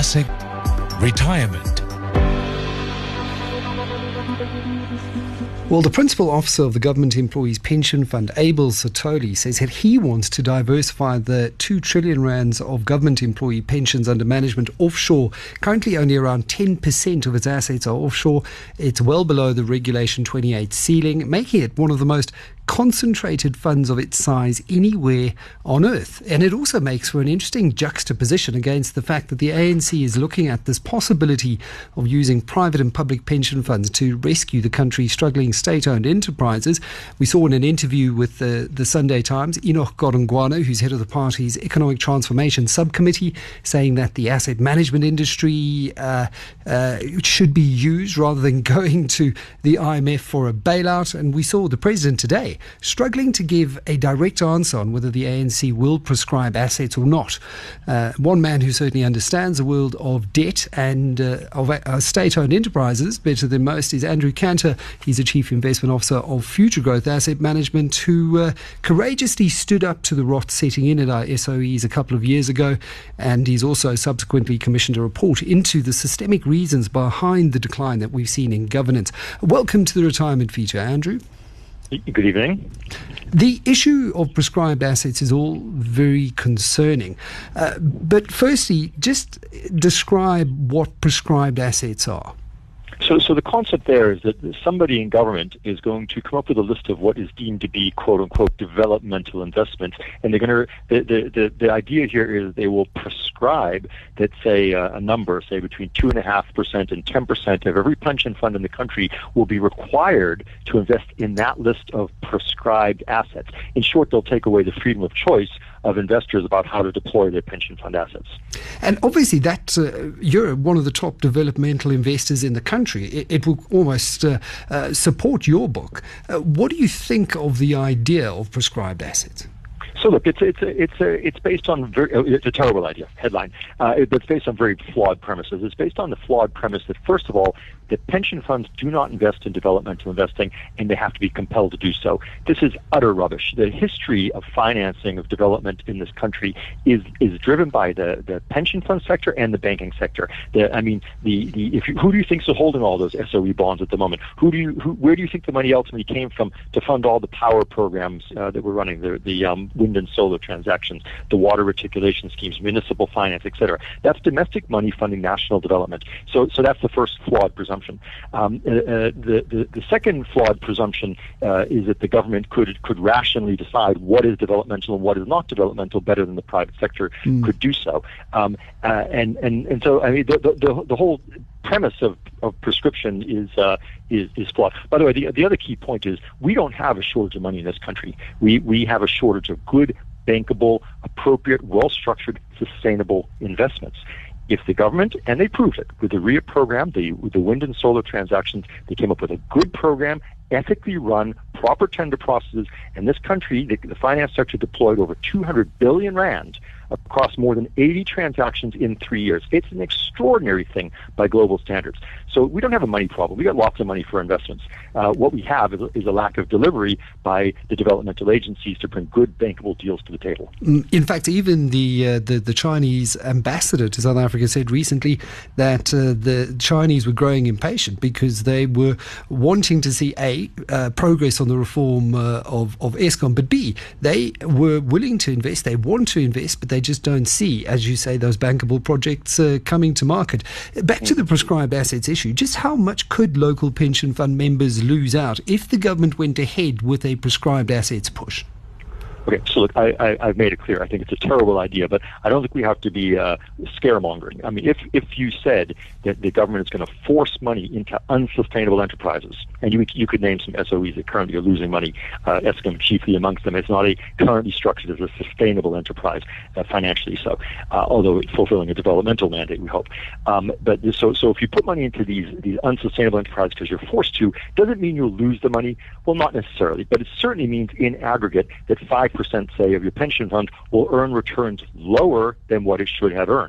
Classic Retirement. Well, the principal officer of the Government Employees Pension Fund, Abel Sitoli, says that he wants to diversify the 2 trillion rands of government employee pensions under management offshore. Currently, only around 10% of its assets are offshore. It's well below the Regulation 28 ceiling, making it one of the most concentrated funds of its size anywhere on earth. And it also makes for an interesting juxtaposition against the fact that the ANC is looking at this possibility of using private and public pension funds to rescue the country's struggling state-owned enterprises. We saw in an interview with the Sunday Times, Enoch Godongwana, who's head of the party's Economic Transformation Subcommittee, saying that the asset management industry should be used rather than going to the IMF for a bailout. And we saw the president today struggling to give a direct answer on whether the ANC will prescribe assets or not. One man who certainly understands the world of debt and of state-owned enterprises better than most is Andrew Cantor. He's the Chief Investment Officer of Future Growth Asset Management, who courageously stood up to the rot setting in at our SOEs a couple of years ago, and he's also subsequently commissioned a report into the systemic reasons behind the decline that we've seen in governance. Welcome to the retirement feature, Andrew. Good evening. The issue of prescribed assets is all very concerning. But firstly, just describe what prescribed assets are. So the concept there is that somebody in government is going to come up with a list of what is deemed to be quote unquote developmental investments, and they're going to the idea here is they will prescribe that, say, a number, say between 2.5% and 10% of every pension fund in the country will be required to invest in that list of prescribed assets. In short, they'll take away the freedom of choice of investors about how to deploy their pension fund assets. And obviously that you're one of the top developmental investors in the country. It will almost support your book. What do you think of the idea of prescribed assets? So look, it's based on it's a terrible idea. Headline. It's based on very flawed premises. It's based on the flawed premise that, first of all, that pension funds do not invest in developmental investing, and they have to be compelled to do so. This is utter rubbish. The history of financing of development in this country is driven by the pension fund sector and the banking sector. Who do you think is holding all those SOE bonds at the moment? Where do you think the money ultimately came from to fund all the power programs that we're running, the wind and solar transactions, the water reticulation schemes, municipal finance, etc.? That's domestic money funding national development. So that's the first flawed presumption. The second flawed presumption is that the government could rationally decide what is developmental and what is not developmental better than the private sector could do so. And so I mean the whole premise of prescription is flawed. By the way, the other key point is we don't have a shortage of money in this country. We have a shortage of good, bankable, appropriate, well-structured, sustainable investments. If the government, and they proved it with the RIA program, the wind and solar transactions, they came up with a good program, ethically run, proper tender processes, and this country, the finance sector deployed over 200 billion rand across more than 80 transactions in 3 years. It's an extraordinary thing by global standards. So we don't have a money problem. We got lots of money for investments. What we have is a lack of delivery by the developmental agencies to bring good bankable deals to the table. In fact, even the Chinese ambassador to South Africa said recently that the Chinese were growing impatient because they were wanting to see progress on the reform of Eskom, but B, they were willing to invest, they want to invest, but they just don't see, as you say, those bankable projects coming to market. Back to the prescribed assets issue, just how much could local pension fund members lose out if the government went ahead with a prescribed assets push? Okay, so look, I've made it clear. I think it's a terrible idea, but I don't think we have to be scaremongering. I mean, if you said that the government is going to force money into unsustainable enterprises, and you could name some SOEs that currently are losing money, Eskom chiefly amongst them, it's not currently structured as a sustainable enterprise, financially so, although it's fulfilling a developmental mandate, we hope. But so if you put money into these unsustainable enterprises because you're forced to, doesn't mean you'll lose the money. Well, not necessarily, but it certainly means in aggregate that 5%, say, of your pension fund will earn returns lower than what it should have earned.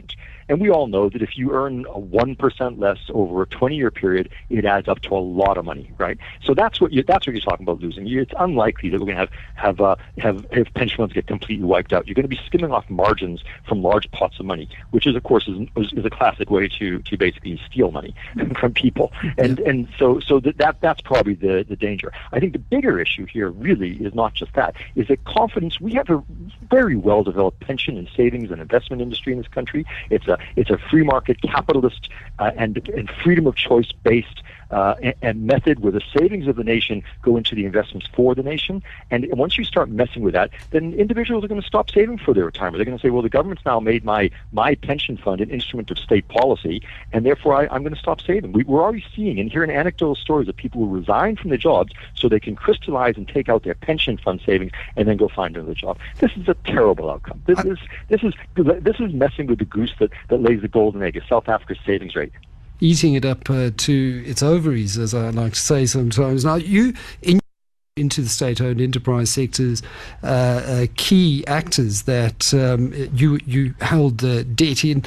And we all know that if you earn 1% less over a 20-year period, it adds up to a lot of money, right? So that's what you're talking about losing. It's unlikely that we're going to have pension funds get completely wiped out. You're going to be skimming off margins from large pots of money, which is, of course, is a classic way to basically steal money from people. And so that's probably the danger. I think the bigger issue here really is not just that, is that confidence. We have a very well-developed pension and savings and investment industry in this country. It's a free market, capitalist, and freedom of choice based and method where the savings of the nation go into the investments for the nation. And once you start messing with that, then individuals are going to stop saving for their retirement. They're going to say, well, the government's now made my pension fund an instrument of state policy, and therefore I'm going to stop saving. We're already seeing and hearing anecdotal stories of people who resign from their jobs so they can crystallize and take out their pension fund savings and then go find another job. This is a terrible outcome. This is messing with the goose that lays the golden egg, South Africa's savings rate. Eating it up to its ovaries, as I like to say sometimes. Now, you into the state-owned enterprise sectors, key actors that you held debt in.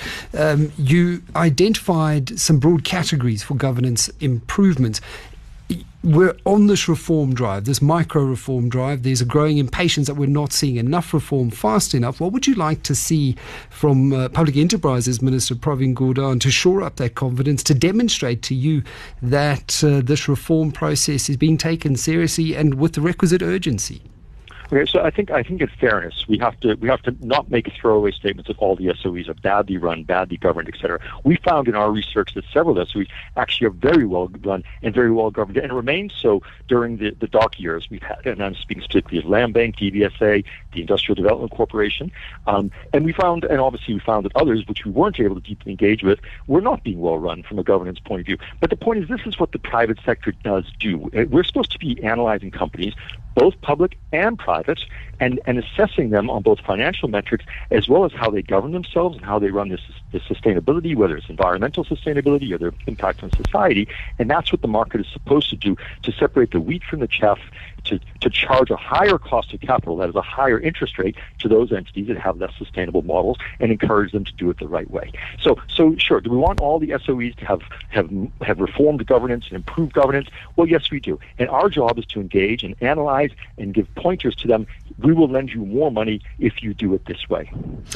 You identified some broad categories for governance improvements. We're on this reform drive, this micro-reform drive. There's a growing impatience that we're not seeing enough reform fast enough. What would you like to see from Public Enterprises Minister Pravin Gordhan to shore up that confidence, to demonstrate to you that this reform process is being taken seriously and with the requisite urgency? Okay, so I think in fairness, we have to not make throwaway statements that all the SOEs are badly run, badly governed, etc. We found in our research that several SOEs actually are very well run and very well governed, and remain so during the dark years we've had. And I'm speaking specifically of Land Bank, DVSA, the Industrial Development Corporation, and obviously we found that others, which we weren't able to deeply engage with, were not being well run from a governance point of view. But the point is, this is what the private sector does do. We're supposed to be analyzing companies, both public and private, and assessing them on both financial metrics as well as how they govern themselves and how they run this sustainability, whether it's environmental sustainability or their impact on society. And that's what the market is supposed to do, to separate the wheat from the chaff, to charge a higher cost of capital, that is a higher interest rate, to those entities that have less sustainable models and encourage them to do it the right way. So sure, do we want all the SOEs to have reformed governance and improved governance? Well, yes, we do. And our job is to engage and analyze and give pointers to them. We will lend you more money if you do it this way.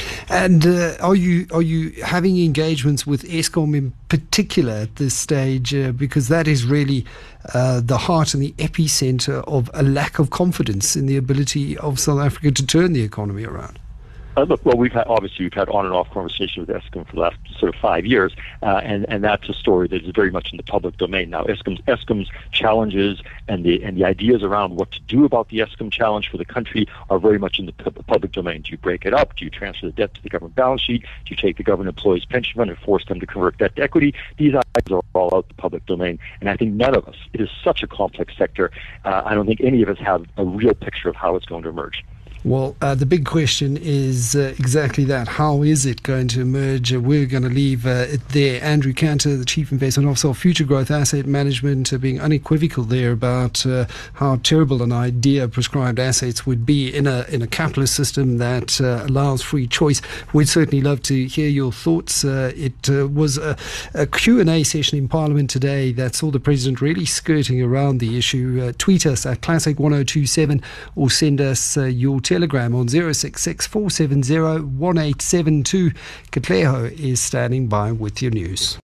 And are you having engagements with Eskom in particular at this stage? Because that is really the heart and the epicenter of a lack of confidence in the ability of South Africa to turn the economy around. Look, well, we've had on and off conversations with Eskom for the last sort of 5 years, and that's a story that is very much in the public domain now. Eskom's challenges and the ideas around what to do about the Eskom challenge for the country are very much in the public domain. Do you break it up? Do you transfer the debt to the government balance sheet? Do you take the government employees' pension fund and force them to convert debt to equity? These ideas are all out the public domain, and I think none of us. It is such a complex sector. I don't think any of us have a real picture of how it's going to emerge. Well, the big question is exactly that. How is it going to emerge? We're going to leave it there. Andrew Cantor, the Chief Investment Officer of Future Growth Asset Management, being unequivocal there about how terrible an idea prescribed assets would be in a capitalist system that allows free choice. We'd certainly love to hear your thoughts. It was a Q&A session in Parliament today that saw the President really skirting around the issue. Tweet us at Classic 1027 or send us your Telegram on 066 470 1872. Katleho is standing by with your news.